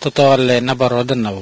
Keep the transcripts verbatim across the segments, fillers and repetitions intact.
totoo na baroda na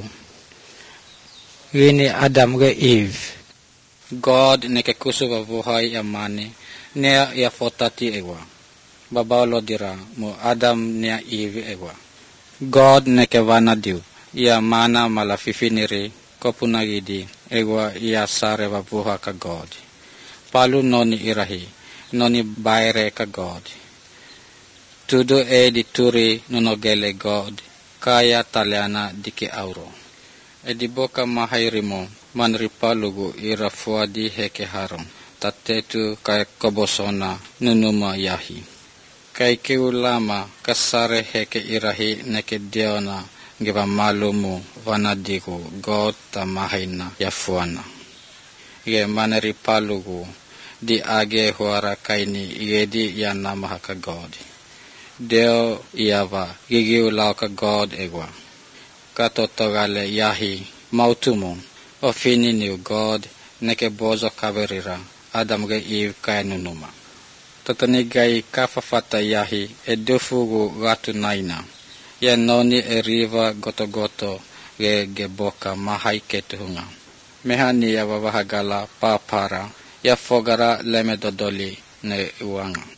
Gini Adam ga Eve. God neke kusu babuhay amani nea ya fotati ewa. Babalo dira mo Adam nea Eve ewa. God neke vana diu. Ya mana malafifiniri kopunagidi ewa ya sare babuha ka God. Palu noni irahi noni baire ka God. Tudo e dituri nunogele God kaya taliana diki auro. E di boka mahairimo manripalugu irafuadi heke haron tatetu kay kobosona nunuma yahi. Kay kiulama kasare heke irahi neke diona giba malumu vanadiku God ta mahina yafuana. Ge manripalugu di age huara kaini yedi yana mahaka God. Deo iava gigiulau ka God egwa. Katotogale yahi mautumu ofini niu God neke bozo kaverira Adam ge Eve kaya nunuma. Tatanigai kafafata yahi edufugu gatu naina. Ya noni e riva goto goto ge geboka mahai ketuhunga. Mehani ya wawahagala papara ya fogara leme dodoli ne uanga.